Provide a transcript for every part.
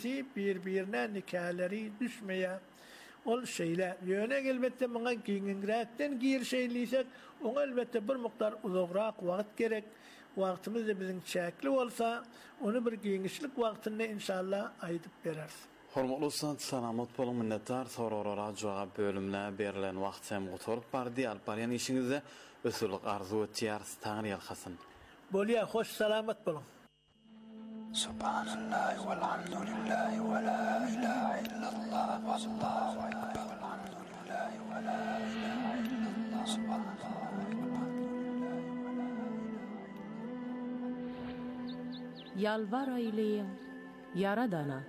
birbirine nikahları düşmeye ol şeyler. Yöne elbette bana giyingirakten giyir şeyliysek, ona elbette bir miktar uzakrak vakit gerek. Vaktimiz de bizim çekli olsa, onu bir giyinişlik vaktinde inşallah aydıp veririz. Hormatly dostlar, salamat bolun, minnettar. Soralara jogap bölümle berilen wagt hem gotorup bardy, alyp barýan işiňizde ösürlik arzu etýäris, taňy ýalhasyn. Bolýa, hoş salamat bolun. Subhanallah walhamdulillah wa la ilaha illallah wallahu akbar walhamdulillah wa la ilaha illallah subhanallah Yalvar ayleyin Yaradana.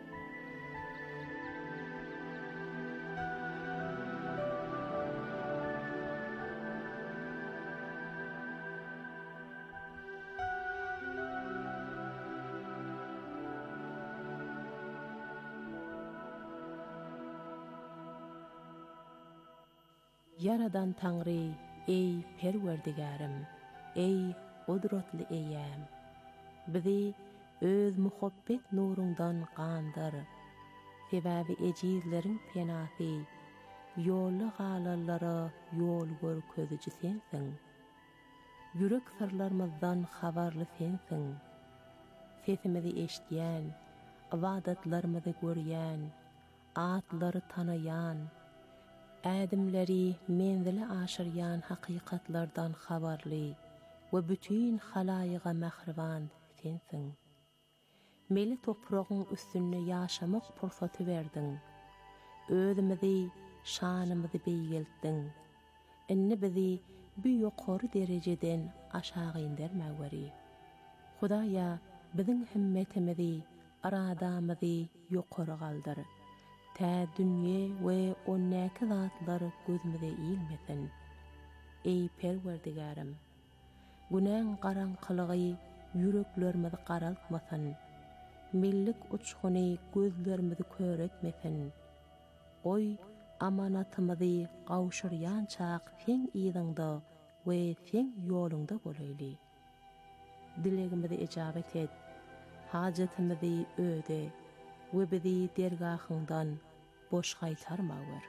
Yaradan Tanrı, ey perwerdigarim, ey odratly eýäm. Bizi öz muhabbet nurundan gandyr. Sebäbi ejizleriň penasy, ýolly galallara ýol görkeziji sensiň. Yürek sırlarymyzdan habarly sensiň. Sesimizi eşdýän, ibadatlarymyzy görýän, atlary tanayan, adimleri menzili aşıryan hakikatlardan habarly we bütün halaýyga mähriban sensiň. Meli topragyň üstünde ýaşamak pursaty berdiň. Özümizi, şanymyzy beýgeltdiň. Inni bizi bu ýokary derejeden aşağı indirmäg beri. Hudaýa biziň himmetimizi, aradamyzy ýokary galdyr. Ta dünýe we onnäki zatlar gözümize iýilmesin. Ey perwerdigarim, günäň garaňkylygy ýüreklerimizi garaltmasyn. Millik uçguny gözlerimizi köretmesin. Oy amanatymyzy gawşyrýan çaq sen ýygyňda we sen ýolunda bolayly. Dilegimizi ijabet et. Hajatymyzy öde. We bizi dergahyndan boş gaýtarma ber.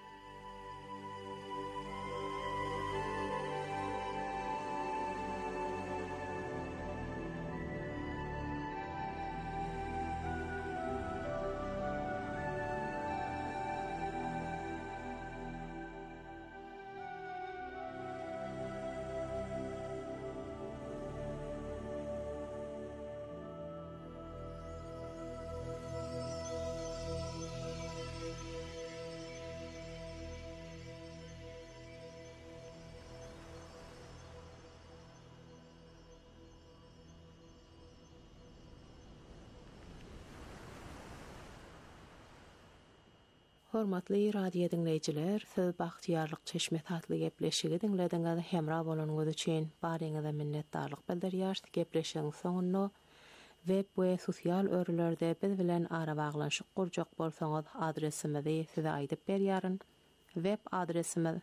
Hormatly radio dinleyijiler, siz bagtyarlyk çeşme tatly gepleşigi dinlediňiz. Hemra bolanyňyz üçin baryňyza minnetdarlyk bildirýär. Gepleşigiň soňunda web we sosial örlerde biz bilen ara baglanşyk gurjak bolsaňyz adresimizi size aýdyp berýäryn. Web adresimiz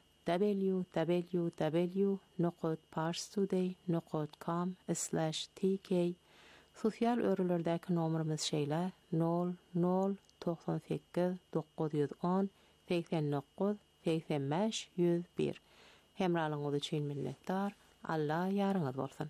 www.parstoday.com/tk. Sosial örlerdäki nomerimiz şeýle 00 98 910 89 85 101. Hemralyňyz üçin minnetdar. Allah ýarňyz bolsun.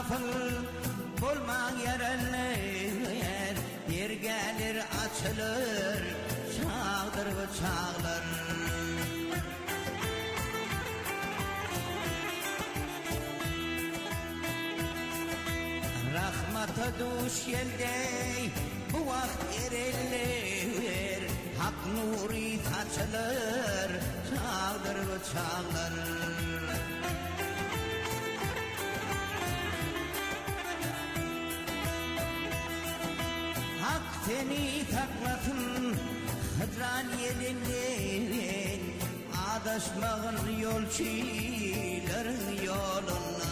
gafıl bolman yerenler yer gelir açılır çağdır bıçaklar rahmata duş yelday bu vakt ereller hak nuri saçılır çağdır bıçaklar hak seni taklasın hıdran yelinden adaşmağın yolçilerin yoluna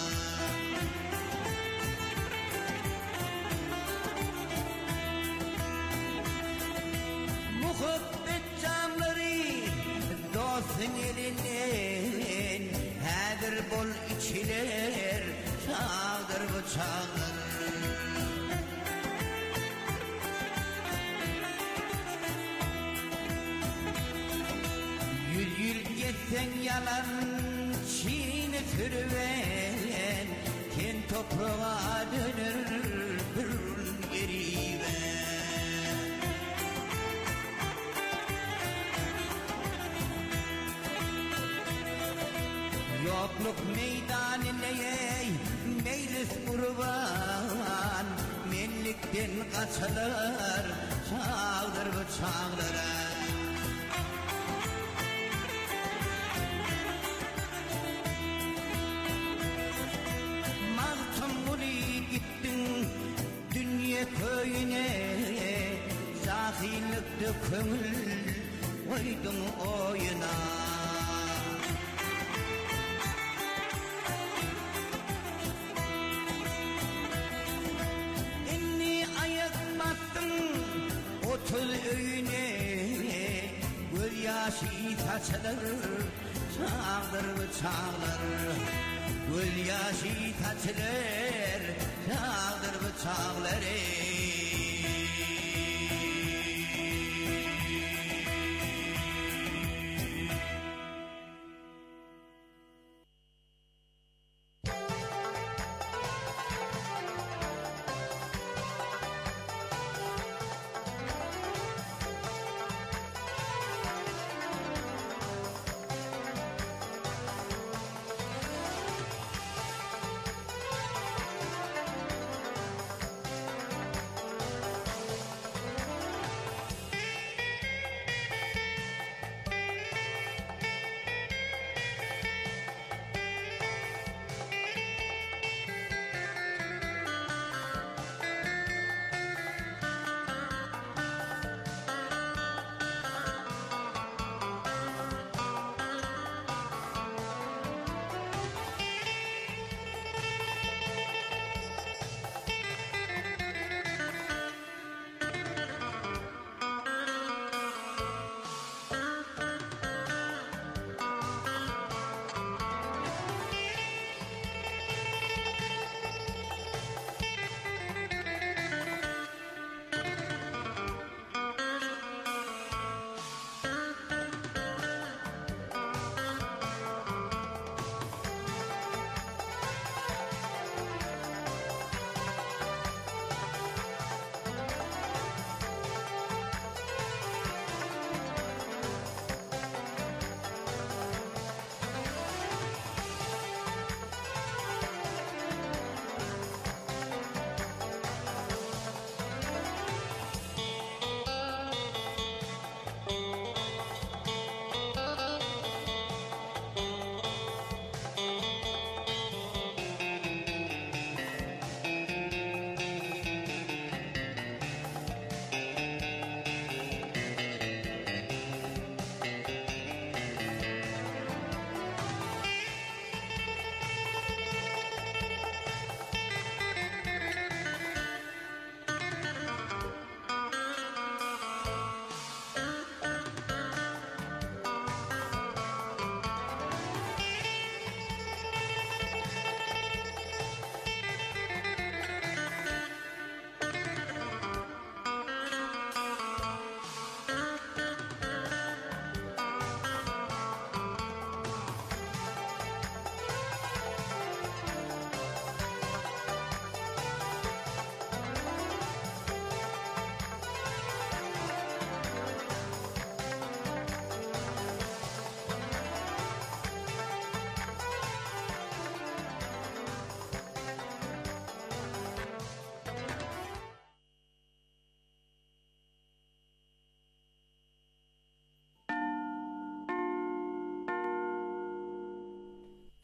muhabbet camları dostun elinden hedir bol içiler çağdır bıçaklar Yül geçsen yalan çiğne sürüven ten toprağa dönür bir geri yokluk meydanine meylis kurban menlikten kaçılır çağdır bıçaklara gittin dünya köyüne zahillikte kömül koydum oyuna inni ayak battım 30 öğüne göz yaşı saçılır çağdır bıçaklar göz yaşı saçılır çağdır bıçakları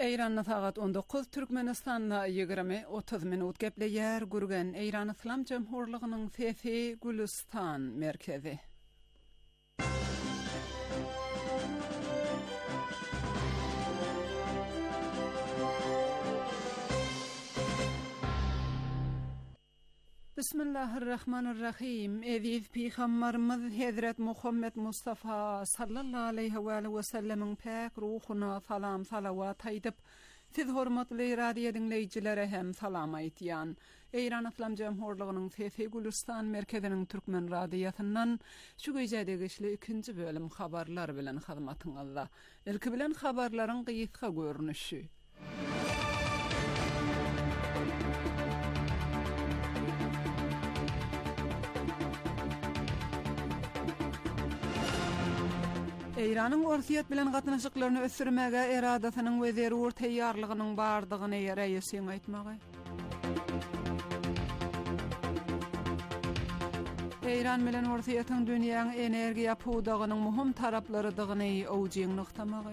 Eyranna sagat 19 Türkmenistanna 20-30 minut gepleyer gurgen Eyran İslam Cemhurluğu'nun Fefi Gülistan merkezi. Bismillahirrahmanirrahim. Eziz Peygamberimiz Hazret Muhammed Mustafa sallallahu aleyhi ve sellem'in pek ruhuna salam salavat aydıp, siz hormatly radio dinleyicilere hem salam aytyan. Eyran İslam Cemhurluğu'nun Fefi Gülistan merkezinin Türkmen radiyasından şu gecede geçli 2. bölüm habarlar bilen hizmetinizde. İlki bilen habarların kıyıska görünüşü. Eyranın orsiyet bilen gatnaşyklaryny ösürmäge eradasynyň we zerur teýýarlygynyň bardygyny ýereýsin aýtmagy. Eyran bilen orsiýetyň dünýäň energiýa puwdagynyň muhim taraplarydygyny owjyň noktamagy.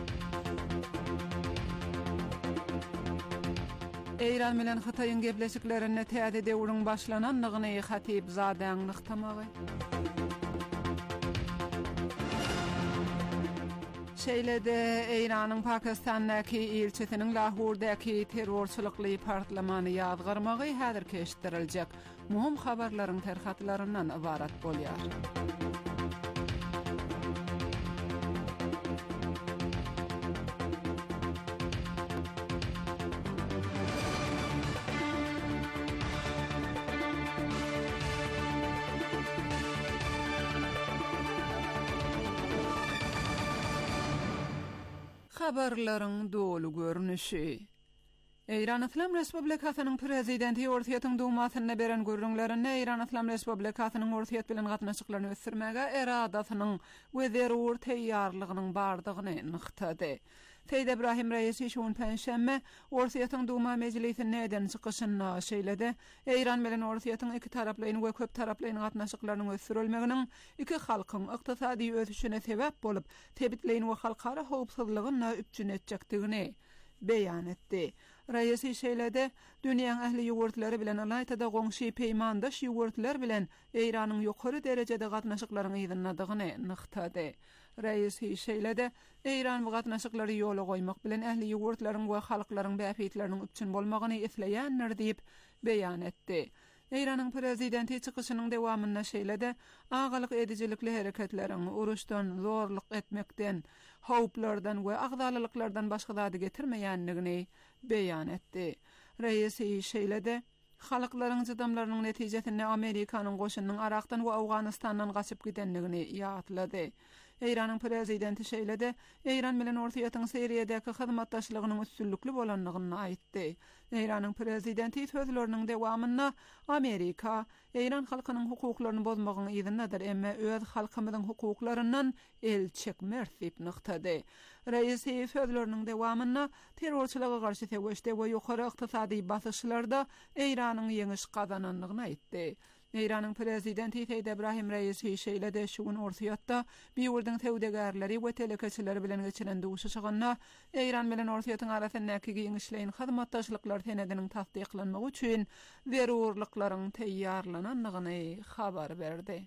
Eyran bilen Hataýyň gepleşiklerine täze döwrüň başlananlygyny Hatip Zadäň noktamagy. Şeýlede Eýranyň Pakistandaky elçisiniň Lahordaky terrorçylykly partlamany ýadgarmagy häzir keşdiriljek. Muhim habarlaryň terhatlaryndan ibarat bolýar. Habarlaryň dolu görnüşi. Eyran İslam Respublikasynyň prezidenti Orsiýetyň dumasyna beren görüňlerini Eyran İslam Respublikasynyň orsiýet bilen gatnaşyklaryny ösürmäge eradasynyň we zerur teýýarlygynyň bardygyny nyktady. Seýid Ibrahim Reisi şuň penşemme Orsiýetyň duma mejlisine eden çykyşyna şeýledi. Eyran bilen Orsiýetyň iki taraplaryň we köp taraplaryň gatnaşyklarynyň ösürilmeginiň iki halkyň ykdysady ösüşine sebäp bolup, tebitleýin we halkara howpsuzlygyna üpçün etjekdigini beýan etdi. Reisi şeýledi, dünýäň ähli ýogurtlary bilen alaytada goňşy peýmandaş ýogurtlar bilen Eýranyň ýokary derejede gatnaşyklaryny ýygynadygyny nyktady. Reisi şeýledi, Eýran bu gatnaşyklary ýola goýmak bilen ähli ýogurtlaryň we halklaryň bäpitleriniň üpçün bolmagyny esleýänler diýip beýan etdi. Eýranyň prezidenti çykyşynyň dewamyna şeýledi, agalyk edijilikli hereketleriň uruşdan, zorluk etmekden, howplardan we agdalylyklardan başga zady getirmeýänligini beýan etdi. Reisi şeýledi, halklaryň jydamlarynyň netijesinde Amerikanyň goşunynyň Arakdan we Awganystandan gaçyp gidenligini ýatlady. Eýranyň prezidenti şeýledi, Eýran bilen Orsiýetyň Syriýadäki hyzmatdaşlygynyň üstünlükli bolanlygyny aýtdy. Eýranyň prezidenti sözleriniň dewamyna Amerika Eýran halkynyň hukuklaryny bozmagyny ýygynadyr, emma öz halkymyzyň hukuklarynyň el çekmer diýip nyktady. Reisi sözleriniň dewamyna terrorçylyga garşy täwüşde we ýokary ykdysady basyşlarda Eýranyň ýeňiş gazananlygyny aýtdy. Eýranyň prezidenti Seýid Ibrahim Reisi şeýledi, şuň orsiýatda biýurdyň tewdegärleri we telekeçileri bilen geçiren duşuşygyna Eýran bilen Orsiýetyň arasyndaky giňişleýin hyzmatdaşlyklar senediniň tasdyklanmagy üçin zerurlyklaryň teýýarlananlygyny habar berdi.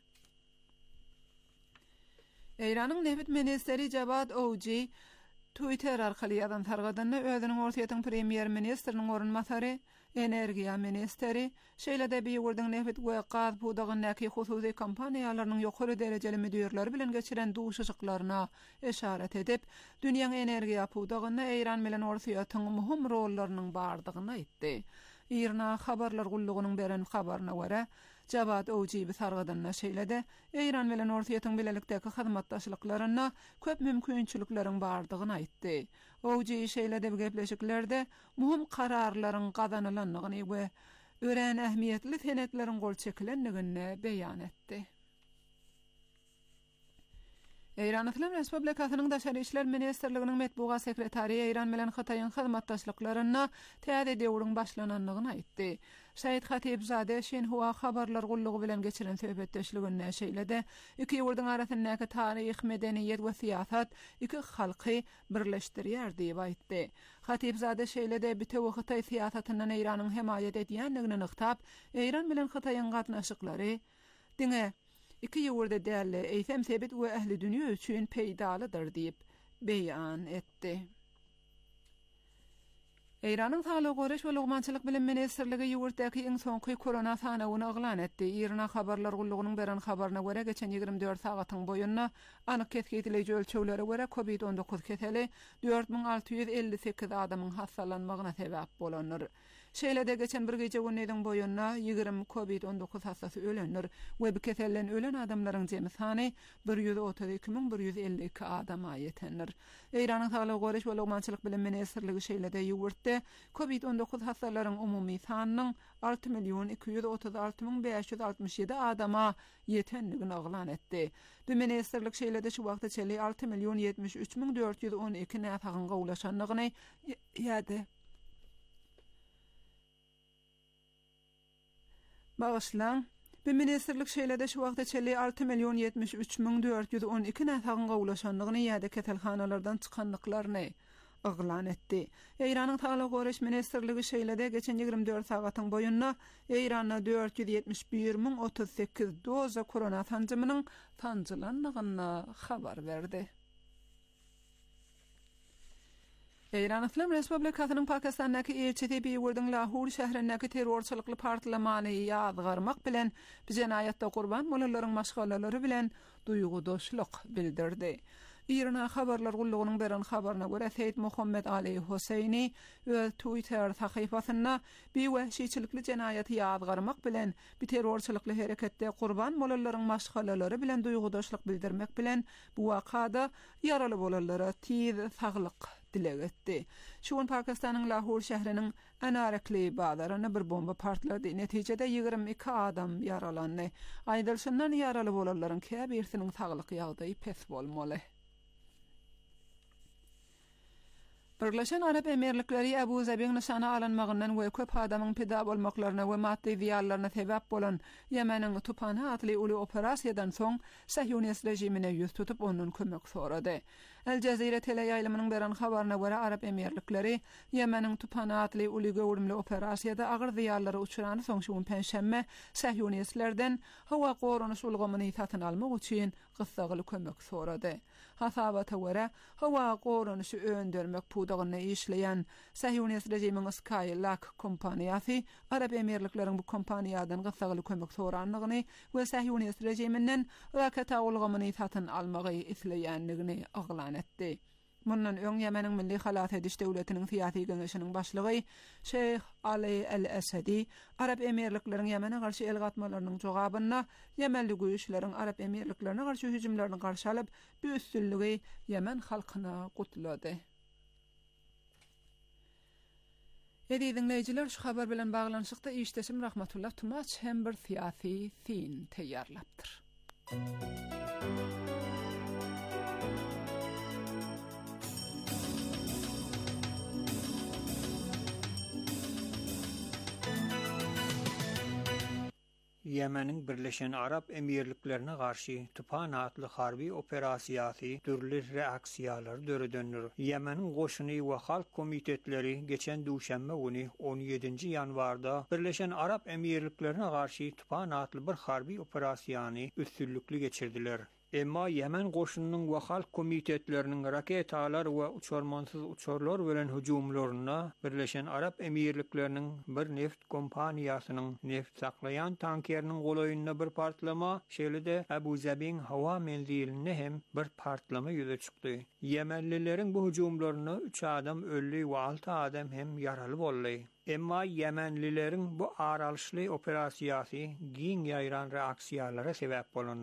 Eýranyň Neft ministeri Javad Owji Twitter arkaly ýazan targadyny özüniň Orsiýetyň premier ministriniň orunmasary, energiýa ministeri şeýlede biýurdyň neft we gaz puwdagyny hususy kompaniýalarynyň ýokary derejeli müdirleri bilen geçiren duşuşyklaryna eşaret edip, dünýäň energiýa puwdagyny Eýran bilen Orsiýetyň muhim rollarynyň bardygyny aýtdy. Irna habarlar gullugynyň beren habaryna görä, Javad Owji sargadyna şeýledi, Eýran bilen Orsiýetyň bilelikdäki hyzmatdaşlyklaryna köp mümkinçilikleriň bardygyny aýtdy. Owji şeýlede bu gepleşiklerde muhim kararlaryň gazanylanlygyny we ören ähmiýetli senetleriň gol çekilenligini beýan etdi. Eýran Islam Respublikasynyň Daşary işler ministrliginiň metbuat sekretary Eýran bilen Hataýyň hyzmatdaşlyklaryna täze döwrüň başlananlygyny aýtdy. Said Hatibzade Şinhua habarlar gullugy bilen geçiren söhbetdeşligine şeýlede iki ýurduň arasyndaky taryh, medeniýet we siýasat iki halky birleşdirýär diýip aýtdy. Hatibzade şeýlede bitew Hataý siýasatyndan Eýranyň hemaýet edýänligini nyktap, Eýran bilen Hataýyň gatnaşyklary diňe iki ýurda däli eýsem sebit we ähli dünýä üçin peýdalydyr diýip beýan etdi. Eýranyň Saglyk goraş we Lugmançylyk bilen ministrligi ýurtdaky iň soňky korona sanawyny eglan etdi. Irna habarlar gullugynyň beren habaryna görä geçen 24 sagatyň boýunna anyk kesgetileýi ölçeglere görä COVID-19 keseli 4658 adamyň hastalanmagyna sebäp bolanlar. Şeýlede geçen bir gece günneden boýunna 20 COVID-19 hastasy ölenler we bu kesellen ölen adamlaryň jemy sany 132.152 adama ýetenler. Eýranyň Saglyk goraş we Lugmançylyk bilen ministrligi şeýlede ýurtda COVID-19 hastalaryň umumy sanynyň 6.236.567 adama ýetenligini eglan etdi. Bu ministrlik şeýlede şu wagtda 6.073.412 näsagyňa ulaşanlygyny ýa-da bağışlan. Bu ministrlik şeýlede şu wagtda 6.073.412 näsagyňa ulaşanlygyny ýa-da keselhanalardan çykanlyklaryny eglan etdi. Eýranyň Saglyk goraş ministrligi şeýlede geçen 24 sagatyň boýunna Eýranda 471.038 doza korona tanjymynyň tanjylanlygyny habar berdi. Eýran Islam Respublikasynyň Pakistandaky elçisi bir ýurduň Lahore şäherindäki terrorçylykly partlamany ýazgarmak bilen bu jenaýatda gurban bolalaryň maşgalalary bilen duýgudaşlyk bildirdi. Irna habarlar gullugynyň beren habaryna görä Seýid Muhammed Ali Huseyni öz Twitter sahypasyna bir wahşiçilikli jenaýaty ýazgarmak bilen bir terrorçylykly hereketde gurban bolalaryň maşgalalary bilen duýgudaşlyk bildirmek bilen bu wakada ýaraly bolalara tiz saglyk dileg etdi. Şuň Pakistanyň Lahore şäheriniň Anarakli bazaryna bir bomba partlady. Netijede 22 adam yaralandy. Aýdylşyndan ýaraly bolalaryň käbirsiniň saglyk ýagdaýy pes bolmaly. Birleşen Arap Emirlikleri Abu Zabiň nişana alanmagyndan we köp adamyň pida bolmaklaryna we maddi ziýanlaryna sebäp bolan Ýemeniň Tupana atly uly operasiýadan soň Sahyonist rejimine ýüz tutup onuň kömek sorady. El Jazeera teleýaýlymynyň beren habaryna görä Arap Emirlikleri Ýemeniň Tupana atly uly gowrumly operasiýada agyr ziýanlary uçurany soň şu penşemme Sahyonistlerden hawa gorunuş ulgamyny satyn almak üçin gysgaly kömek sorady. Hasabata görä hawa gorunuşy öndürmek pudagyny işleýän Sahyonist rejimiň Skylak kompaniýasy Arap Emirlikleriň bu kompaniýadan gysgaly kömek soranlygyny we Sahyonist rejiminden rakata ulgamyny satyn almagy isleýänligini aglan etdi. Mundan öň Ýemeniň Milli Halat Ediş Döwletiniň siýasy geňeşiniň başlygy Şeyh Ali El-Esedi Arap Emirlikleriň Ýemene garşy el gatmalarynyň jogabyna Ýemenli güýçleriň Arap Emirliklerine garşy hüjümlerini garşy alyp bu üstünlügi Ýemen halkyna gutlady. Dinleyijiler, şu habar bilen baglanşykda işdeşim Rahmatullah Tumaç hem bir siýasy fin teýýarlapdyr. Yemen'in Birleşen Arap Emirliklerine karşı Tupana adlı harbi operasiyası türlü reaksiyalar döredönür. Yemen'in Goşunu ve Halk Komitetleri geçen Duşanbe günü 17. yanvarda Birleşen Arap Emirliklerine karşı Tupana adlı bir harbi operasyonu üstünlüklü geçirdiler. Emma Yemen Goşunynyň we Halk Komitetleriniň raketalar we uçurmansyz uçurlar bilen hüjumlaryna Birleşen Arap Emirlikleriniň bir neft kompaniýasynyň neft saklayan tankeriniň golaýyna bir partlama, şeýlede Abu Zabiň hawa menziline hem bir partlama ýüze çykdy. Yemenlileriň bu hüjumlaryna 3 adam öldü we 6 adam hem yaraly boldy. Emma Yemenlileriň bu aralyşly operasiýasy giň ýaýran reaksiýalara sebäp bolanlar.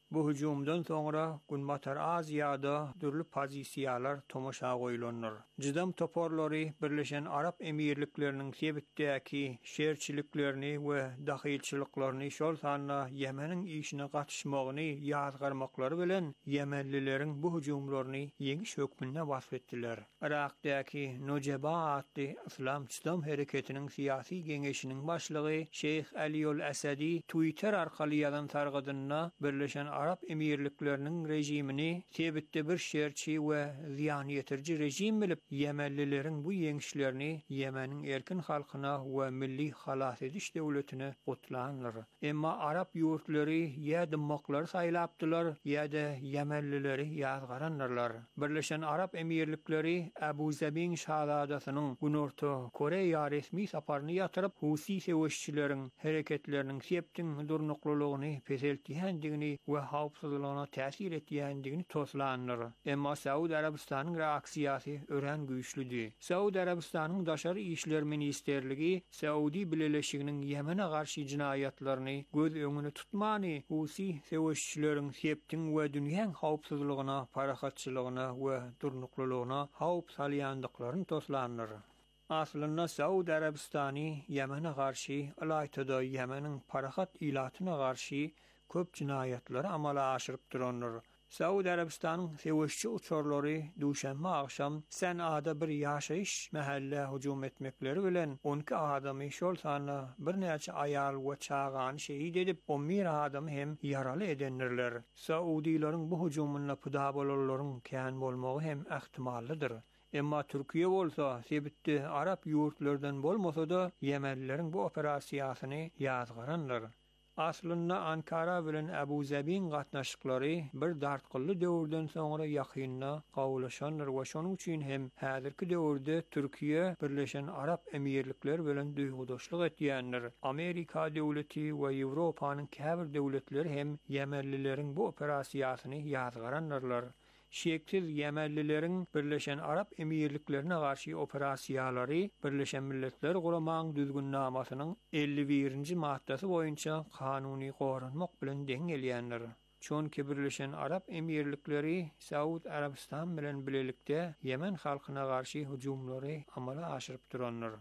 Bu hücumdan sonra Günbatar Aziyada dürlü pozisiyalar tomoşa goýulanlar. Jydam toporlary Birleşen Arap Emirlikleriniň sebitdäki şerçiliklerini we dahilçiliklaryny şol sanna Yemeniň işine gatnaşmagyny ýazgarmaklary bilen Yemenlileriň bu hüjumlaryny ýeňiş hökmüne wasf etdiler. Irak'daki Nojaba adly İslam hereketiniň siyasi geňeşiniň başlygy Şeyh Aliýul Asadi Twitter arkaly ýazan targydyna Birleşen Arap Emirlikleriniň rejimini sebitde bir şerçi we ziýan ýetirji rejim bilip Yemenlileriň bu ýeňişlerini Yemeniň erkin halkyna we milli halas ediş döwletine gutlanlar. Emma Arap ýurtlary ýa dymmaklary saýlapdylar ýa-da Yemenlileri ýazgaranlar. Birleşen Arap Emirlikleri Abu Zabin şahzadasynyň Günorta Koreýa resmi saparyny ýatyryp Husi seweşçileriň hereketleriniň septin durnuklulygyny peseltýändigini we hawpsuzlygyna täsir etýändigini toslanlar. Emma Saudi Arabistanyň reaksiýasy ören güýçlüdi. Saudi Arabistanyň daşary işler ministerligi Saudi Birleşiginiň Yemene garşy jinayatlaryny göz öňüne tutmany Husi seweşçileriň septin we dünýäň hawpsuzlygyna, parahatçylygyna we durnuklulygyna hawp salýandyklaryny toslanlar. Aslında Saudi Arabistany Yemene garşy alaytada Yemeniň parahat ilatyna garşy köp jinayatlary amala aşyryp duranlar. Saudi Arabistanyň seweşçi uçurlary duşanma akşam San'ada bir ýaşaýyş mahalla hüjum etmekleri bilen 12 adamy şol sany bir näçe aýal we çagan şehit edip 11 adamy hem ýaraly edenler. Saudiýlaryň bu hüjumuna pyda bolanlaryň kän bolmagy hem ähtimallydyr. Emma Türkiýe bolsa sebitde Arap ýurtlardan bolmasa-da Yemenlileriň bu operasiýasyny ýazgaranlar. Aslında Ankara bilen Abu Zabin gatnaşyklary bir dartgylly döwürden soňra ýakynna gawlaşanlar we şonuň üçin hem häzirki döwürde Türkiýe Birleşen Arap Emirlikleri bilen duýgudaşlyk etýänler. Amerika döwleti we Ýewropanyň käbir döwletleri hem Yemenlileriň bu operasiýasyny ýazgaranlar. Şeksiz Yemenlileriň Birleşen Arap Emirliklerine garşy operasiýalary Birleşen Milletler Guramagyň düzgünnamesynyň 51-nji maddesi boýunça kanuny goranmak bilen deň gelýänler. Çonki Birleşen Arap Emirlikleri Saudi Arabistan bilen bilelikde Yemen halkyna garşy hüjumlary amala aşyryp duranlar.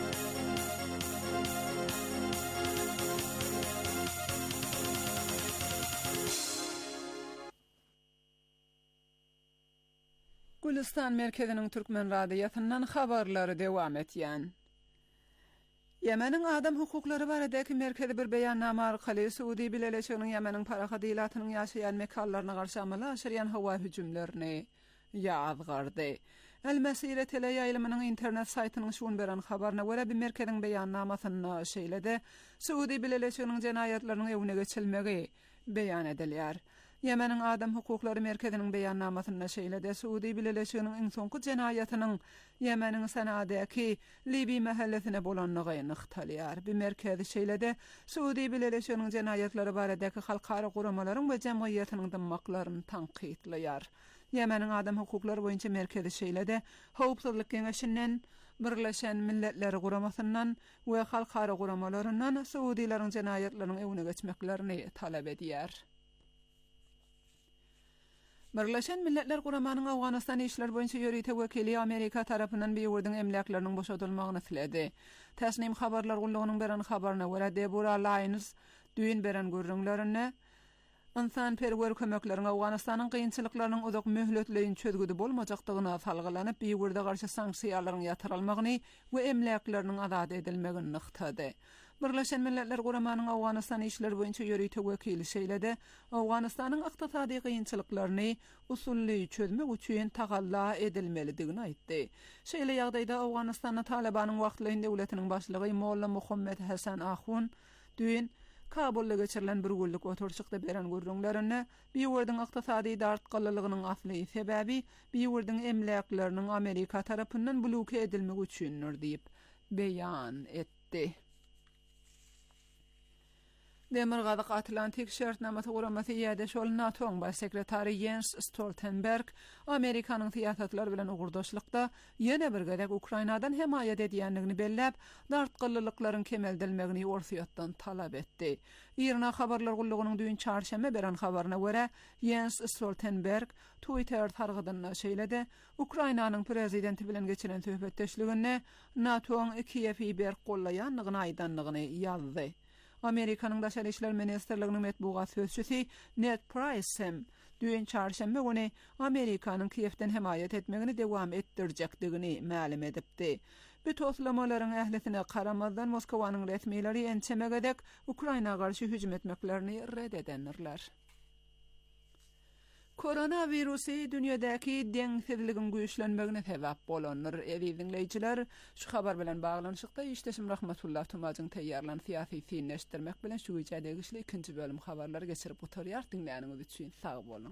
Gülistan merkeziniň Türkmen radiýasyndan habarlary dewam etýän. Yemeniň adam hukuklary baradaki merkezi bir beýannama arkaly Suudi Birleşiginiň Yemeniň parahat ilatynyň ýaşaýan mekallaryna garşy amala aşyrýan hawa hüjumlaryny ýazgardy. El-Mesire teleýaýlymynyň internet saýtynyň şuň beren habaryna görä bir merkeziň beýannamasyna şeýlede Suudi Birleşiginiň jenayatlarynyň ewine geçilmegi beýan edilýär. Yemeniň adam hukuklary merkeziniň beýannamasyna şeýlede Suudi Birleşiginiň iň soňky jenayatynyň Yemeniň San'adaky Libi mahallesine bolanlygy nyktalýar. Bir merkezi şeýlede Suudi Birleşiginiň jenayatlary baradaky halkara guramalaryň we jemgyýetiniň dymmaklaryny tanqidleýär. Yemeniň adam hukuklary boýunça merkezi şeýlede Howpsuzlyk Geňeşinden Birleşen Milletler Guramasyndan we halkara guramalaryndan Suudiýlaryň jenayatlarynyň ewine geçmeklerini talap edýär. Birleşen Milletler Guramanyň Awganystan işler boýunça ýörüýte wekili Amerika tarapyndan beýwirdiň emlaklarynyň boşadylmagyny tiledi. Täsnim habarlar gullugynyň beren habaryna görä Deborah Lyons düýün beren görüňlerini insan perwer kömekleriň Awganystanyň kynçylyklarynyň uzak möhletleýin çözgüdi bolmajakdygyna salgylanyp beýwirde garşy sanksiýalaryň ýatyrylmagyny we emlaklarynyň azad edilmegini nyktady. Birleşen Milletler Guramanyň Awganystan işler boýunça ýörüýte wekili şeýlede Awganystanyň ykdysady kynçylyklaryny usully çözmek üçin tagalla edilmelidigini aýtdy. Şeýle ýagdaýda Awganystanyň Talabanyň wagtlyň döwletiniň başlygy Molla Muhammed Hasan Ahun düýün Kabulda geçirilen bir günlük oturuşykda beren görüňlerini beýwirdiň ykdysady dartgylylygynyň asly sebäbi beýwirdiň emlaklarynyň Amerika tarapyndan bloke edilmegi üçindir diýip beýan etdi. Demir gazyk Atlantik şertnamaty guramasy ýa-da şol NATO-nyň baş sekretary Jens Stoltenberg Amerikanyň syýasatlar bilen ugurdaşlykda ýene bir gerek Ukrainadan hemaýat edýänligini belläp, dartgyllyklaryň kemeldilmegini ortaýatdan talap etdi. İRNA habarlar gullugynyň düýün çarşamba beren habaryna görä, Jens Stoltenberg Twitter targydyna şeýledi, Ukrainanyň prezidenti bilen geçiren söhbetdeşliginde NATO-nyň Kiýewi ber gollaýanlygyny aýdanlygyny ýazdy. Amerikanyň Daşary işler ministrliginiň metbuat sözçüsi Ned Price düýün çarşamba güni Amerikanyň Kiýewden hemaýat etmegini dowam etdirjekdigini ma'lum edipdi. Bu toslamalaryň ählisine garamazdan Moskwanyň resmiýetleri ençemegedek Ukraina garşy hüjüm etmeklerini red edenler. Koronavirusy dünýädäki deňsizligiň güýçlenmegine sebäp bolanlar. Dinleýijiler, şu habar bilen baglanyşykda işdeşim Rahmatullah Tumazyň teýýarlan syýasy sinleşdirmek bilen şu ýerde güýçli ikinji bölüm habarlary geçirip oturýar. Dinleýäniňiz üçin sag bolun.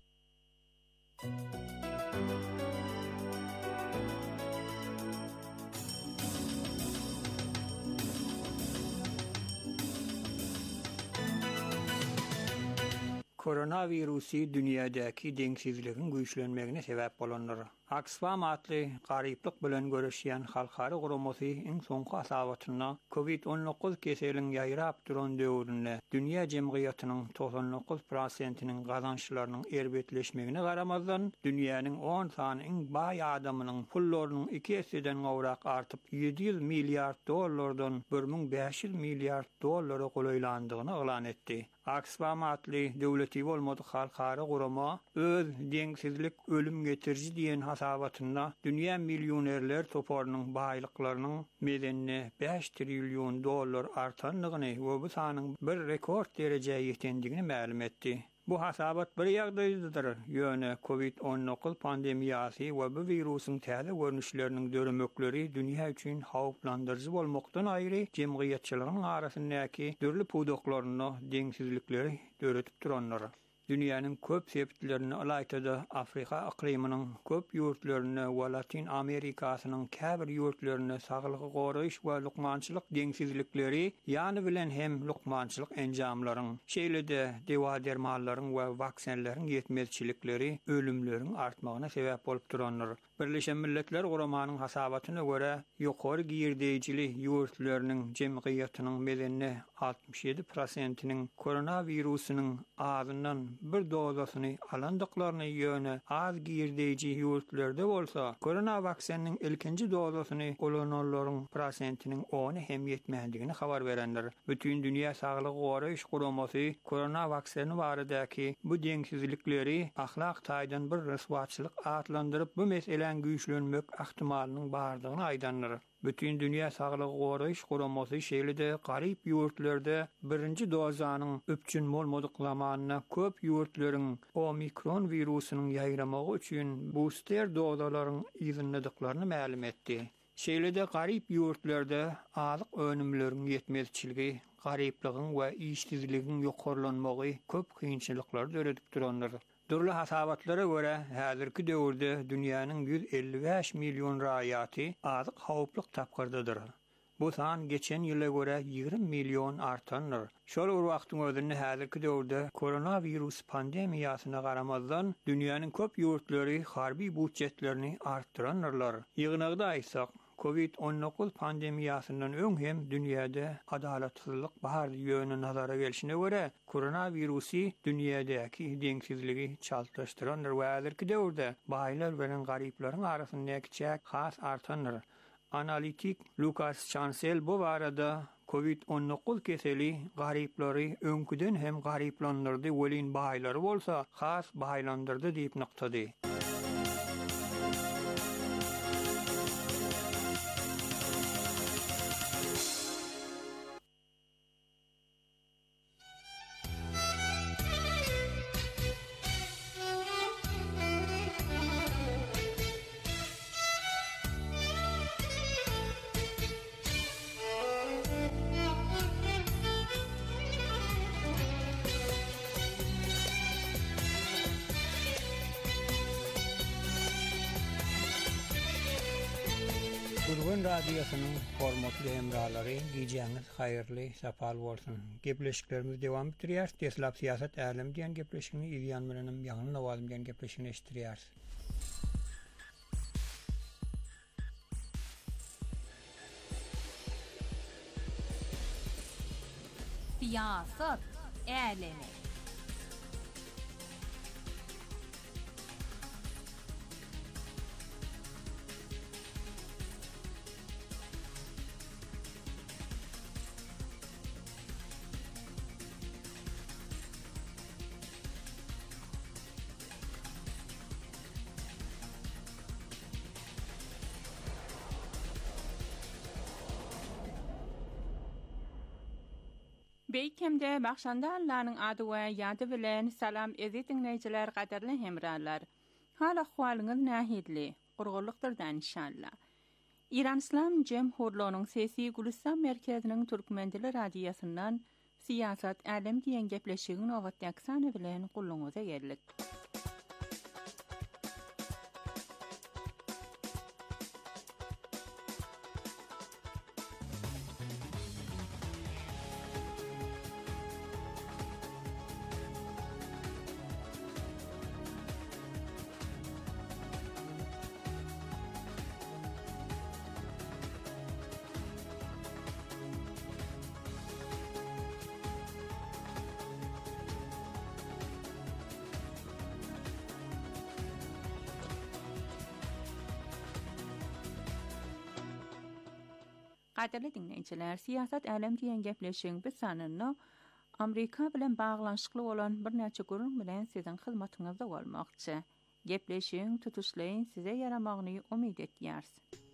Koronavirusy dünýädäki deňsizligiň güýçlenmegine sebäp bolanlar. Oxfam adly garyplyk bilen görüşýän halkary guramasy iň soňky asabatyna COVID-19 keseliň ýaýrap duran döwründe dünýä jemgyýatynyň 99%-iniň gazançlarynyň erbetleşmegine garamazdan dünýäniň 10 sany iň baý adamynyň pullarynyň 2-den gowrak artyp $700 milyard 1500 milyard dollara golaýlandygyny elan etdi. Oxfam adly döwleti bolmady halkary gurama öz deňsizlik ölüm getirji diýen hasabatyna dünýä millionerler toparynyň baýlyklarynyň medenine $5 trillion artanlygyny we bu sanyň bir rekord derejäge ýetendigini ma'lum etdi. Bu hasabat bir ýagdaýdadyr. Ýöne COVID-19 pandemiýasy we bu wirusyň täze görnüşleriniň döremekleri dünýä üçin hawplandyrjy bolmakdan aýry jemgyýetçileriň arasyndaky dürli pudoklaryny deňsizlikleri döretip duranlar. Dünýäniň köp sepetlerini alaýtda Afrika iqliminiň köp ýurtlaryny we Latin Amerikasynyň käbir ýurtlaryny saglygy goraýyş we lukmançylyk deňsizlikleri ýany bilen hem lukmançylyk enjamlaryň, şeýle-de dewa dermanlaryň we vaksinleriň ýetmezçilikleri ölümleriň artmagyna sebäp bolup duranlar. Birleşen Milletler Guramanyň hasabatyna görä, ýokary giýirdeýjili ýurtlarynyň jemgyýatynyň medenine 67%-iniň koronawirusynyň azyndan bir dozasyny alandyklaryny ýöne az giýirdeýji ýurtlarda bolsa, korona vaksininiň ilkinji dozasyny olananlaryň prosentiniň 10-y hem ýetmändigini habar berenler. Bütün dünýä saglygy goraýyş guramasy korona vaksini baradaky bu deňsizlikleri ahlak taýdan bir ryswaçylyk atlandyryp bu meseleň güýçlenmek ähtimalynyň bardygyny aýdanlar. Bütün dünýä saglygy goraýyş guramasy şeýle-de garyp ýurtlarda birinji dozanyň öpçün bolmadyklamanyna köp ýurtlaryň omikron wirusynyň ýaýramagy üçin booster dozalaryň izinledyklaryny ma'lum etdi. Şeýle-de garyp ýurtlarda alyk önümleriň ýetmezçiligi, garyplygyň we işsizligiň ýokarlanmagy köp kynçylyklar döredip duranlar. Durly hasabatlara görä, häzirki döwürde dünýäniň 155 million raýaty azyk hawplyk tapgyrdadyr. Bu san geçen ýyla görä 20 million artandyr. Şol wagtyň özünde häzirki döwürde koronavirus pandemiýasyna garamazdan dünýäniň köp ýurtlary harby budjetlerini artdyranlar. Ýygnagda aýsak, COVID-19 pandemiýasyndan öň hem dünýäde adalatsyzlyk bar ýöne nazara gelişine görä, koronavirusy dünýädäki deňsizligi çaltyşdyrandyr we häzirki döwürde baýlar bilen garyplaryň arasyndaky çäk has artandyr. Analitik Lucas Chancel bu barada COVID-19 keseli garyplary öňküden hem garyplandyrdy welin baýlary bolsa has baýlandyrdy diýip noktady. Gurgun Radyosu'nun hormatly hemrahlary, giýjäňiz haýyrly, sapal bolsun. Gepleşiklerimiz dewam etdirýär. Teslap siýasat älim diýen gepleşigini ýan bilenim ýaňyna nawalym diýen gepleşigini eşitdirýär. Siýasat älemi. Beýkemde başanda Allah'ın adı we ýady bilen salam ezidiňleýijiler gaderli hemralar. Hal ahwalyňyz nähidli, gurgurlukdyrdan inşallah. İran İslam Jemhurluğunyň sesi Gulistan merkeziniň Türkmen dili radiosundan siýasat älim diýen gepleşigini ogatdaksany bilen gulluňyza geldik. Gaderli dinleyijiler, siýasat älim diýen gepleşigiň bir sanyny Amerika bilen baglanşykly bolan bir näçe gurulň bilen siziň hyzmatyňyzda bolmakçy. Gepleşigiň tutuşlaryň size yaramagyny umyt etýärs.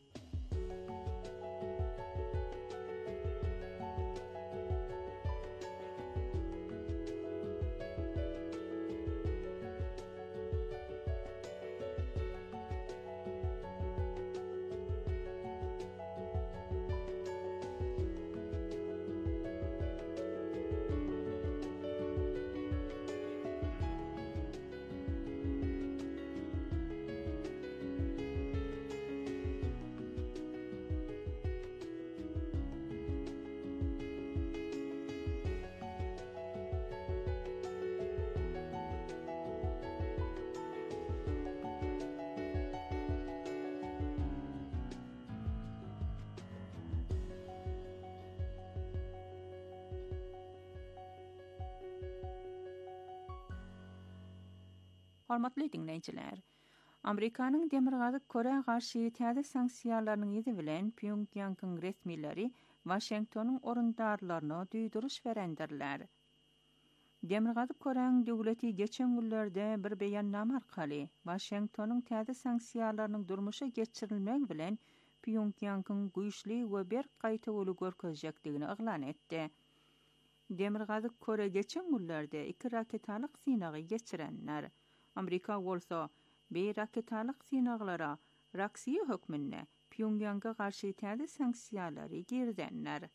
Hormatly dinleyijiler, Amerikanyň Demirgazy Koreýa garşy täze sanksiýalarynyň ýedi bilen Pyongyang'yň resmileri Washingtonyň orundarlaryna duýduruş berendirler. Demirgazy Koreýanyň döwleti geçen günlerde bir beýannama arkaly Washingtonyň täze sanksiýalarynyň durmuşa geçirilmegi bilen Pyongyang'yň güýçli we bir gaýta bolu görkezjekdigini eglan etdi. Demirgazy Koreýa geçen günlerde 2 raketalyk synagy geçirenler. Amerika bolsa bir raketalyk synaglara Rossiýa hökmünde Pyongyang'a garşy täze sanksiýalary girdenler.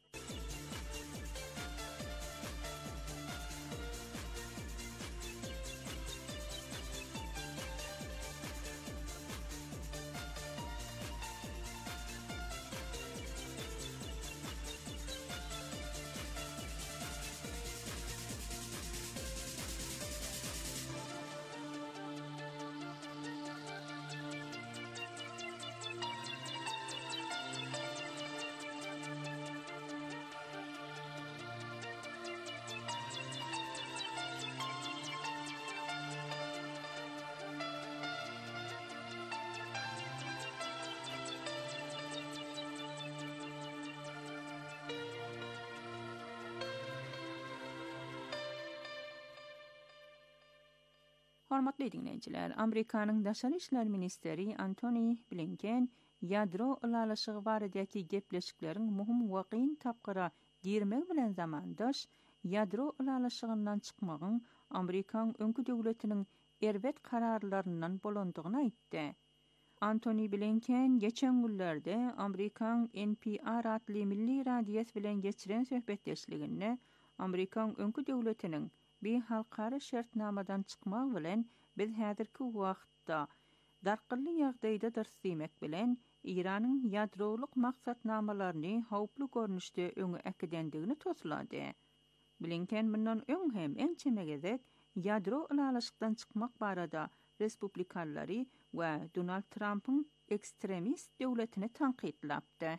Hormatly dinleyijiler, Amerikanyň Daşary işler ministeri Antony Blinken ýadro ulalaşygy baradaky gepleşikleriň muhim wagyn tapgyra girmek bilen zamandaş ýadro ulalaşygyndan çykmagyň Amerikan öňkü döwletiniň erbet kararlaryndan bolandygyny aýtdy. Antony Blinken geçen günlerde Amerikan NPR adly milli radiýas bilen geçiren söhbetdeşliginde Amerikan öňkü döwletiniň bir halkara şertnamadan çykmak bilen biz häzirki wagtda darqılly ýagdaýda dyrsymek bilen İranyň ýadrowlyk maksatnamalaryny howply görnüşde öňe äkidendigini toslady. Blinken bundan öň hem ençemegezek ýadro ulalaşykdan çykmak barada respublikanlary we Donald Trump'ın ekstremist döwletini tanqidlapdy.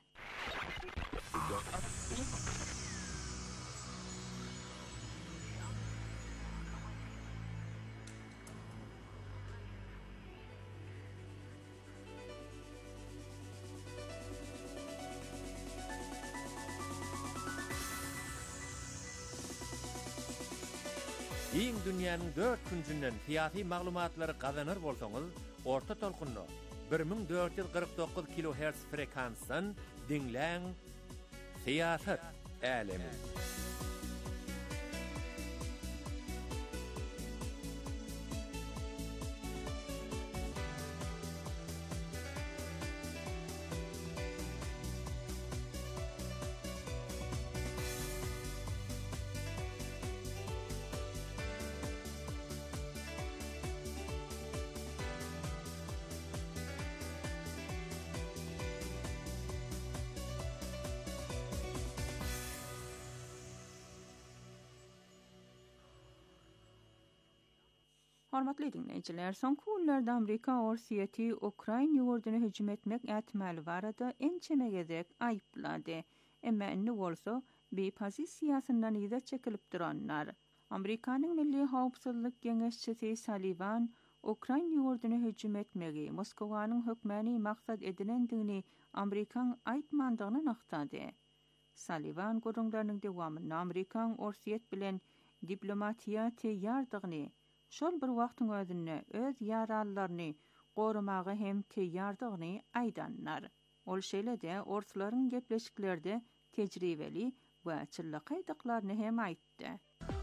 Iň dünýäniň 4 küncünden siyasi maglumatlary gazanır bolsaňyz, orta tolkunny 1449 kHz frekansdan dinläň. Siyasat alemi. Hormatly dinleyijiler, soňky günlerde Amerika orsiýeti Ukraina ýurduny hüjüm etmek ätmäli barada ençemegezek aýyplady. Emma indi bolsa, bir pozisiýasyndan ýyda çekilip duranlar. Amerikanyň Milli Howpsuzlyk Geňeşçisi Sullivan, Ukraina ýurduny hüjüm etmegi Moskwanyň hökmäni maksat edilendigini Amerikan aýtmandygyny naktady. Sullivan gurrunlarynyň dewamyny Amerikan orsiýet bilen diplomatiýa teýýardygyny, şol bir wagtyň özünde öz ýarallaryny gorumagy hem teýýardygyny aýdanlar. Ol şeýle-de orslaryň gepleşiklerde tejribeli we çyllakydyklaryny hem aýtdy.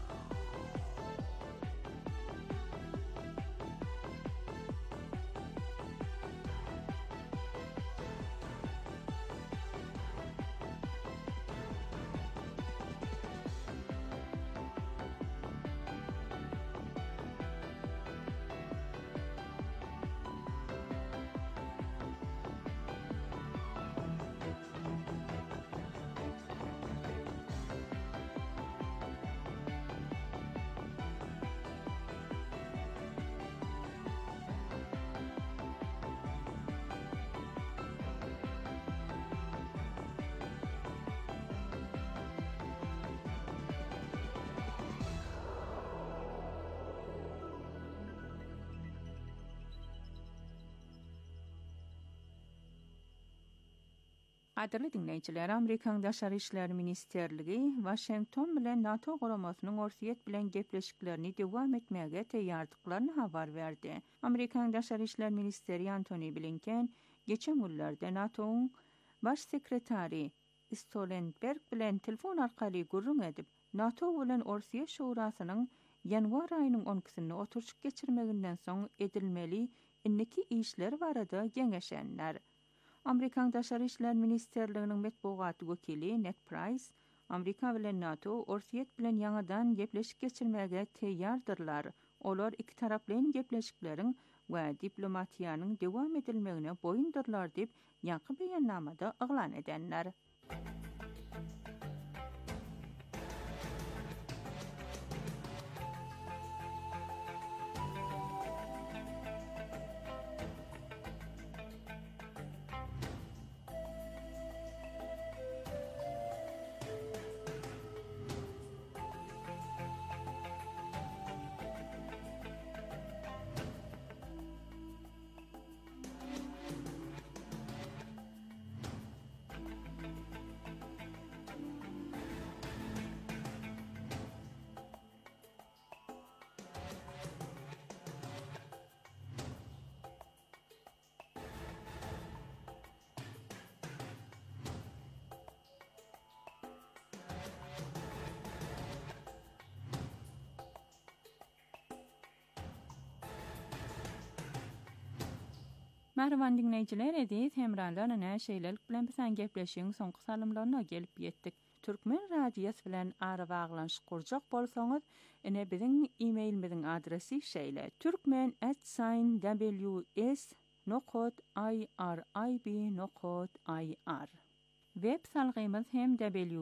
Adırlı dinleyijiler, Amerikan Daşary işler ministerligi Washington bilen NATO guramasynyň orsiýet bilen gepleşiklerini dewam etmäge teýýardyklaryny habar berdi. Amerikan Daşary işler ministeri Antony Blinken geçen günlerde NATO'nun baş sekretari Stoltenberg bilen telefon arkaly gurrun edip NATO bilen Orsiýa şurasynyň ýanwar aýynyň 10-syny oturşyk geçirmeginden soň edilmeli inniki işler barada geňeşenler. Amerikan Daşary işler ministerliginiň metbuat wekili Ned Price, Amerika bilen NATO orsiýet bilen ýangadan gepleşik geçirmäge teýýardyrlar. Olar iki taraplyň gepleşikleriň we diplomatiýanyň dewam edilmegine boýundyrlar diýip ýaky beýannamada eglan edenler. Merhaban dinleyijiler, edis hemralarına näşeýlelik bilen bilen gepleşiň soňky salymlaryna gelip ýetdik. Türkmen radiýasy bilen ara baglanşyk kurjak bolsaňyz, ine biziň e-mailimiziň adresi şeýle: turkmen@ws www.irib.ir. Web salgymyz hem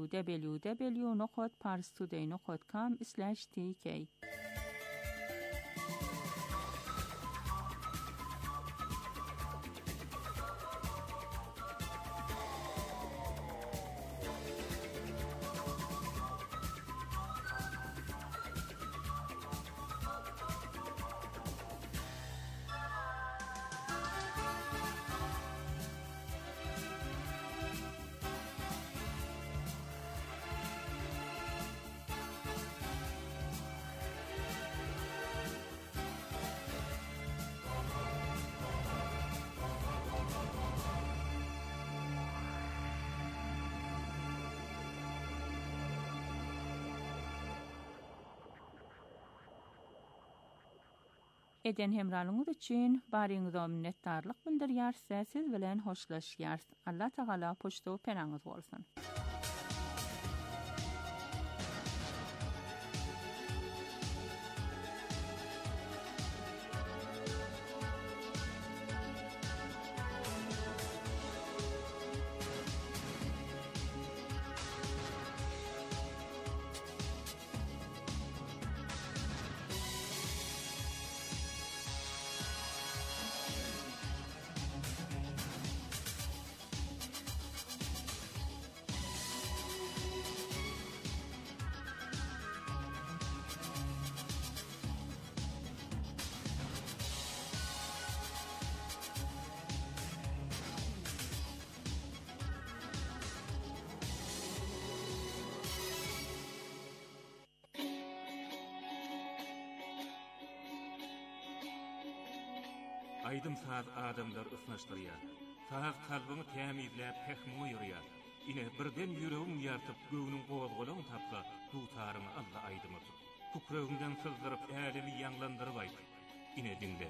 www.parstoday.com/tk. Eden hemralığınız için barınızda minnettarlık bildirýär, siz bilen hoşlaşýar. Allah Taala poşto penaňyz bolsun. Aydım saat adamlar ısnaşdırýar. Sağ kalbyny tämizläp pehmi ýürýär. Ine birden ýüregim ýartyp göwnüň gowazgolagyny tapsa, dutarymy Allah aýdymy. Tukragymdan sızdyryp älimi ýanglandyryp aýdy. Ine dinle.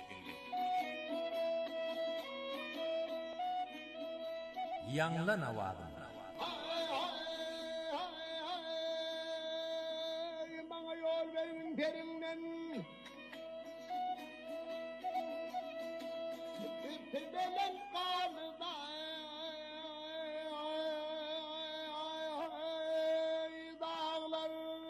Ýanglan awazyn. Maňa ýol berin perinden. Tebelen kalda dağlar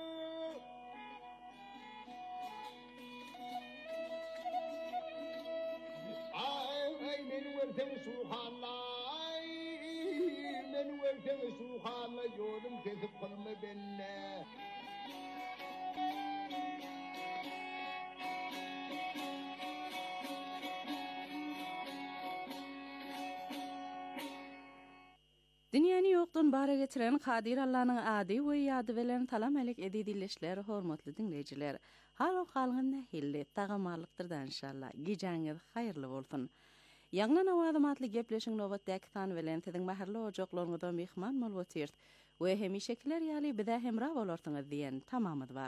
ay men vertem suhanlay men vertem suhanlay yolum kesip kalma benne. Dünýäni ýokdan bara getiren Kadir Allah'nyň ady we ýady bilen talam elek edilişleri hormatly dinleýijiler. Hal halgyň nähilli tagamarlykdyrdan inşallah. Gejäňiz haýyrly bolsun. Ýanglan awadymatly gepleşiň nowatdaky bilen tiziň maherli ojaklaryňyzda mehman bolýar we hemişekiler ýaly bide hemra bolarsyňyz diýen tamamyz bar.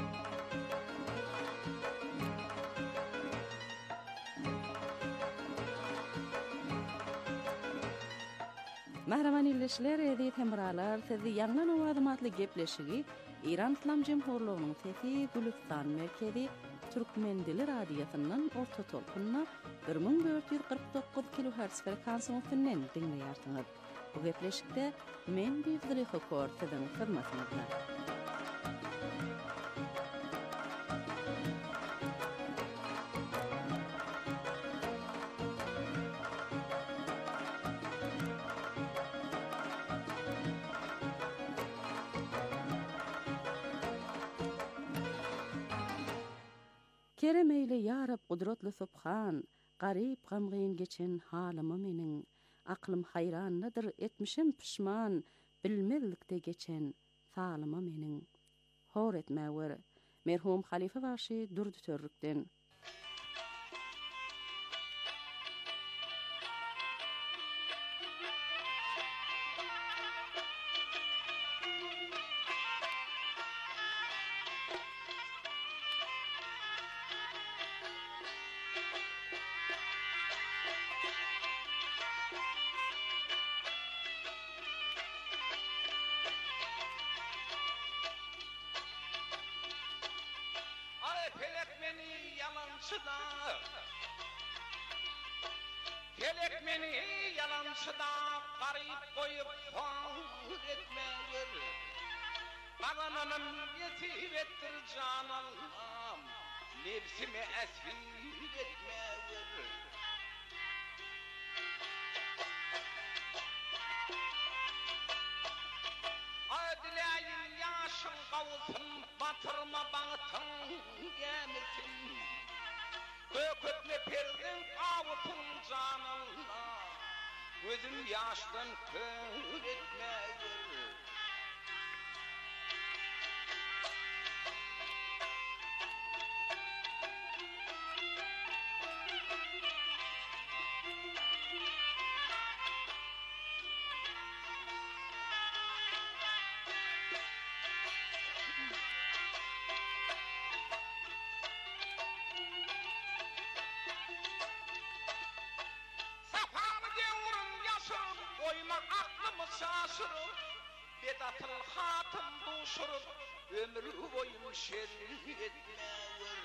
Mahraman illeşler edip hemralar sizi ýanglan awadymatly gepleşigi İran İslam Jemhurlygynyň Sesi Gülistan merkezi Türkmen dili radiýasyndan orta tolkunna 1449 kHz frekansyny dinleýärsiňiz. Bu gepleşikde men bir hokor siziň hyzmatyňyzda. Keremeyle ya Rab kudretli Subhan, garip gamgyn geçen halymy meniň, aklym haýranlydyr etmişim pişman, bilmezlikde geçen salymy meniň. Hor etmäwer, merhum Halife Başy durdy törrükden. Qamçıda qarayıp koyup fang etmeyer. Qalananım yetib ettir can Allah'ım, nefsime esir etmeyer. Adilayin yaşın qavulsun, batırma bağıtın yemesin. Kökötme perdin qavutun can Allah, gözüm yaştan kör etmeyer. Şaşırıp, bedatıl hatım duşurup, ömrü boyum şerri etmeyer.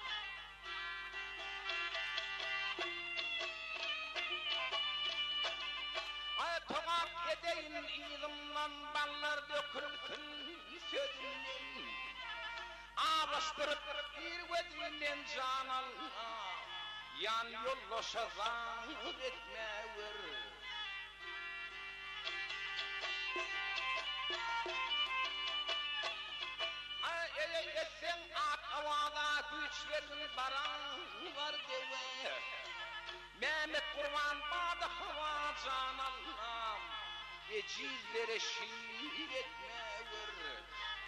Toğak edeyin ilimden ballar dökülsün sözümden. Ağrıştırıp bir gözümden can Allah, yan yollaşa zahir etmeyer. Sen ak havada güçlerin baran var deve. Mehmet Kurban bağda hava can Allah'ım, ecizlere şiir etmeyer.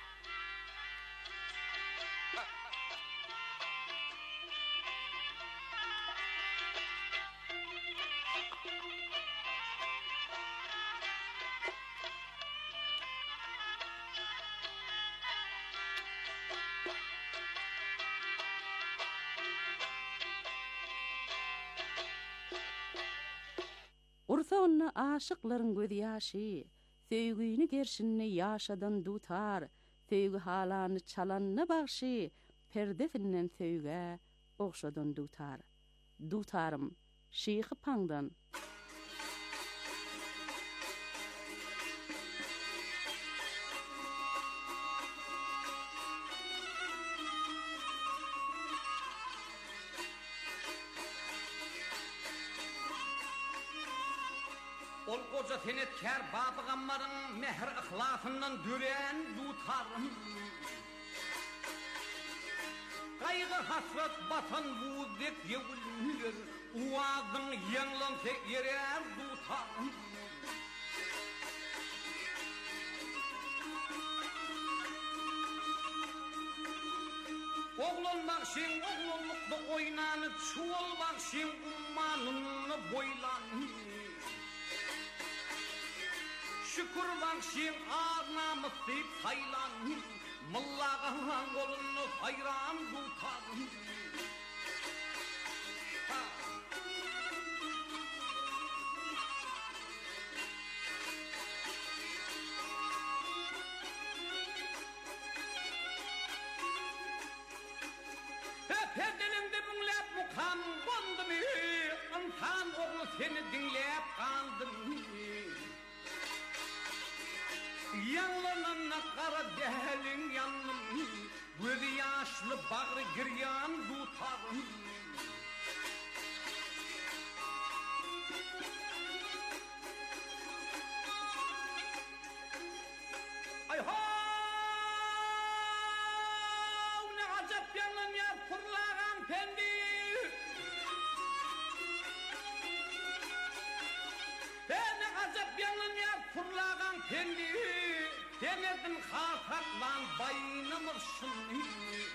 Ursonna aşıkların göz yaşı, söýgüni gerşinni yaşadan dutar, söýgü halany çalanna bagşy, perdesinden söýge oşadan dutar. Dutarım, Şeyh Pangdan. Ol koca senetkar Babı Gammar'ın mehr ihlasından düren dutarım. Kaygı hasret batan bu dek yevülür, uazın yanlansa erer dutarım. Oğlun bakşin, oğlunlukta oynanı, çuval bakşin, ummanını boylanı. Şükür bakşin ağırnamı deyip saylan, mıllağın kolunu hayran tutar. Perdelinde bunlap mukam kondu mi, insan oğlu seni dinleyip kaldı mi? Yanlarına kara delin yanım, gözü yaşlı bağrı giryan tutarım. Ay hav, ne acap yanım ya fırlağan pendi. Ne acap yanım ya fırlağan pendi. Demedim hasatlan bayınımırsın.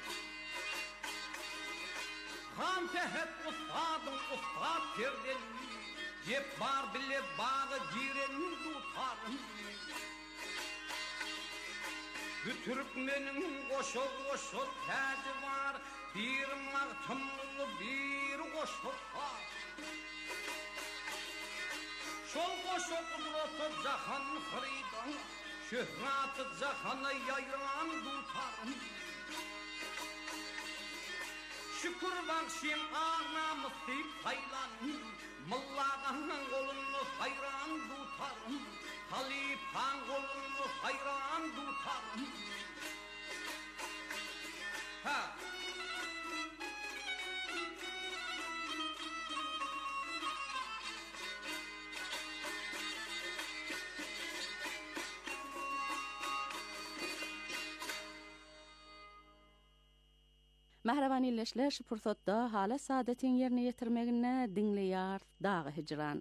Kan tehet ustadın ustad terden, cep var bile bağı giren tutarım. Bütürkmenin koşul koşul tadı var, bir martımlı bir koşul var. Şol koşul kudrotı cahan haridan, şöhratı cahana yayran tutarım. Şükür bakşim ağnamus deyip haylan, mıllağın kolunu hayran Halipan kolunu hayran tutarım. Ha. Mahraban illeşler şu pursatda hala saadetin yerine yetirmegine dinleýär Dağı Hicran.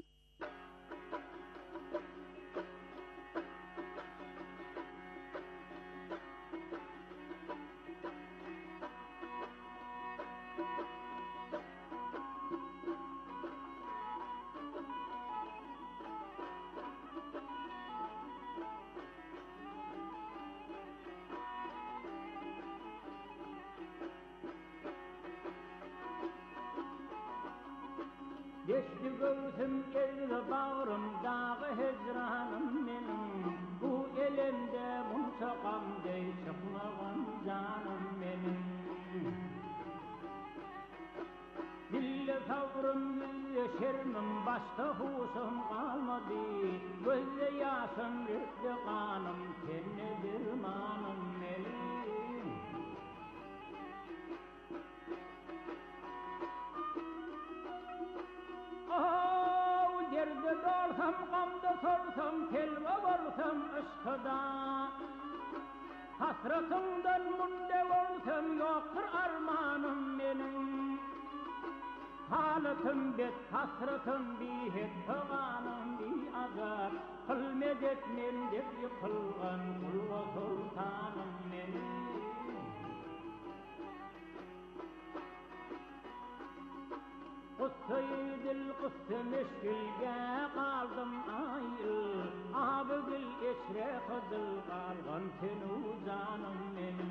Geçti göğsüm geldi bağrım dağı hicranım benim. Bu elimde muntaqam dey çıkmagan canım benim. Dille tavrım şermim başta husum kalmadı. Gözde yaşım rüktü kanım tenne dirmanım benim. Derde dolsam, gamda sorsam, telve bolsam ışkıda. Hasratımdan munde olsam, yoktur armanım benim. Halatım bet, hasratım bir hep tığanım bir azar. Kıl medet men dep yıkılgan kulga sultanım benim. Kıssayı dil kıssa meşgulge kaldım ayıl. Abigil eşre kızıl kalgan senu canım benim.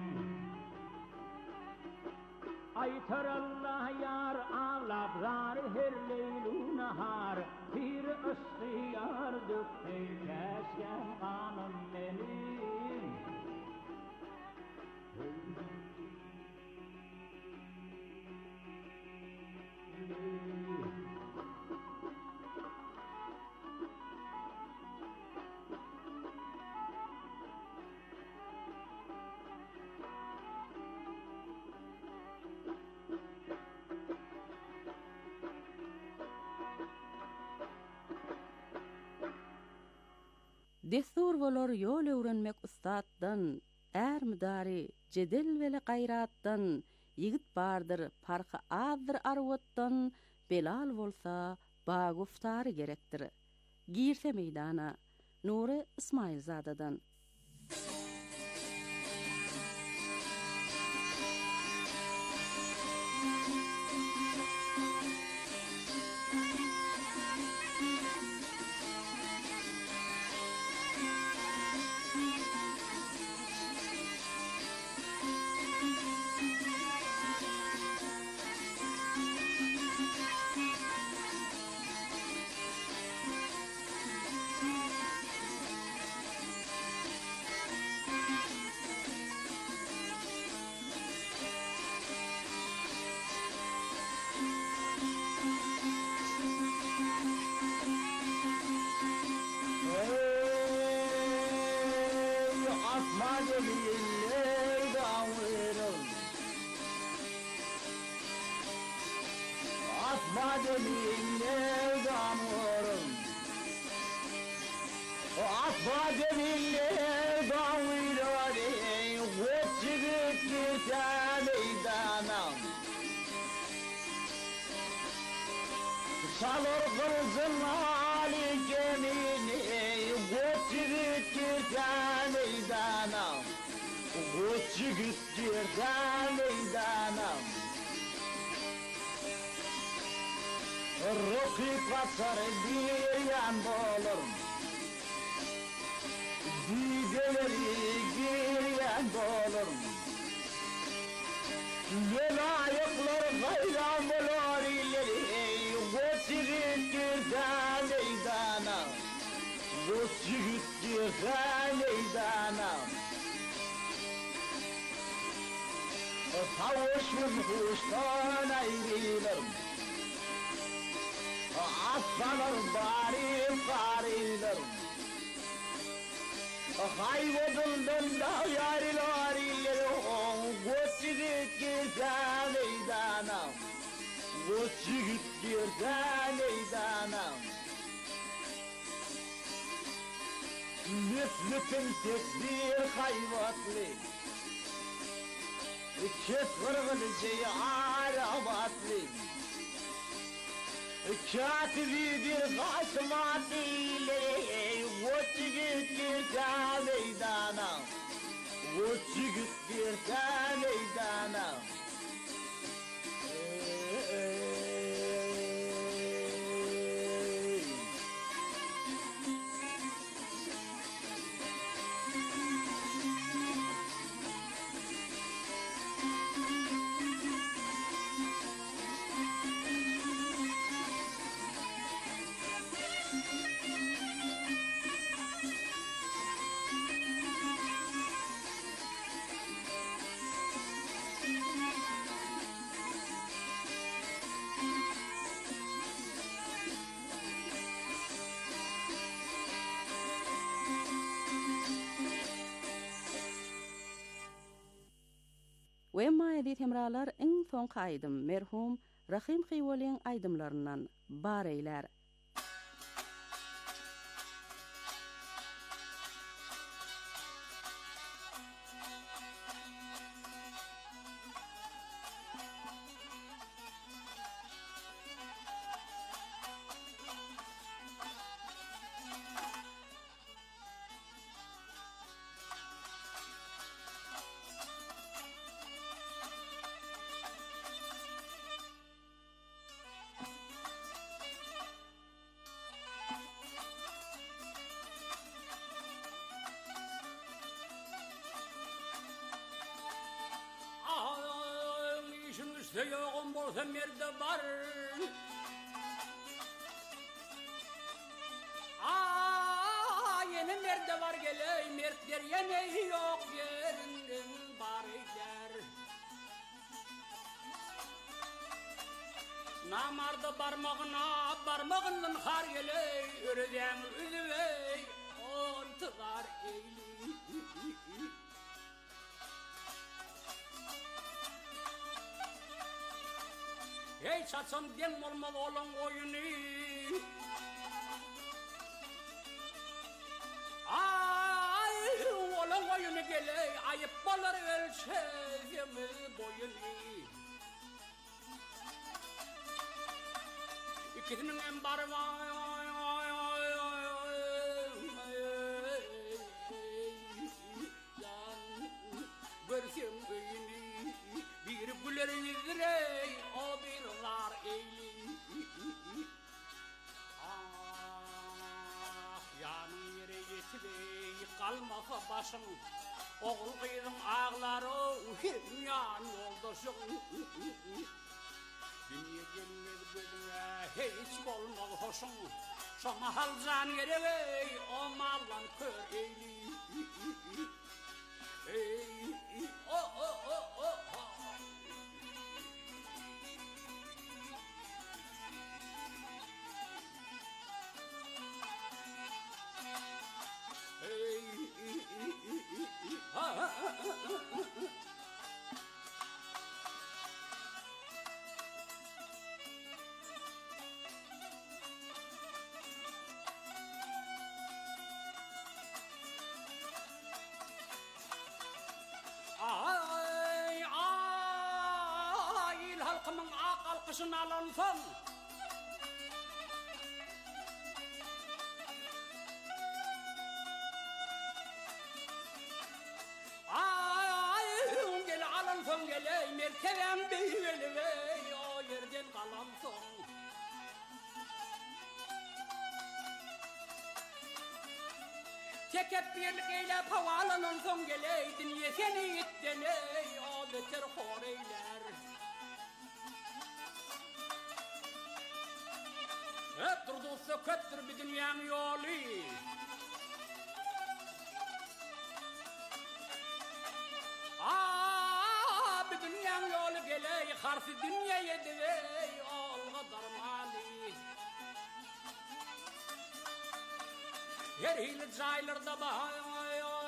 Aytar Allah yar ağlap zar her leylu nahar. Bir ıstıyar döktü keşken kanım benim. Destur bolar yol öwrenmek ustaddan, ermidari jedel veli gayratdan, yigit bardır parkı azdır arwatdan, belal bolsa ba guftary gerekdir. Girse meydana, Nuri İsmailzadadan. Salor kızın hali gemini, götürüp girden meydana, götürüp girden meydana. Rakip atar bir yan bolur, dideleri giryan bolur. Yelayıklar hayran bolur ileri, götürüp girden meydana, götürüp girden meydana. Tavuşum kuştan ayrılır, aslanır bari farılır. Hayvoduldan da yariler Goç yigit girse meydana Goç yigit girse meydana Müslütün tekbir hayvatlı Kes kırgınıcı arabatlı Katibi bir kasmat ile Goç yigit girse meydana Goç yigit girse meydana Wemma edit hemralar ing son kaydım merhum Rahim Xiwolin aydımlarından bareyler. Yoğun bolsa merde var yine merde var geley mertler yine yok yerinden bariler Namarda barmağından har geley öreden üzüvey ontlar eyli Hey çatsam den olmalı olan oyunu olan oyunu geley ayıp balar ölçeyimi boyunu İkisinin en barı Görsem beyni bir güler yüzürey o birlar eyli yanın yere yetibey kalmasa başın oğul kıydın ağları yan yoldaşın dünya gelmez bölüne hiç olmaz hoşun sana halcan yere o mallan kör eyli halkımın alkışını alansın gel alansın gel merkeben beyveli bey o yerden kalansın Çekip birlik eyle pavalanın son geleydin yeseni itteney o beter horeyler Hep durduğsa köttür bir dünyanın yolu bir dünyanın yolu geley harfi dünya yedivey olga darmali Her hili caylarda bahay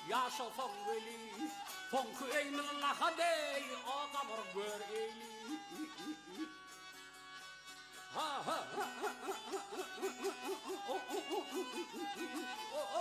yaşasın veli. Fonku eymiz lahadey, o kabur gör eyli. Ha ha ha ha ha ha ha ha ha ha ha ha ha ha ha ha ha ha ha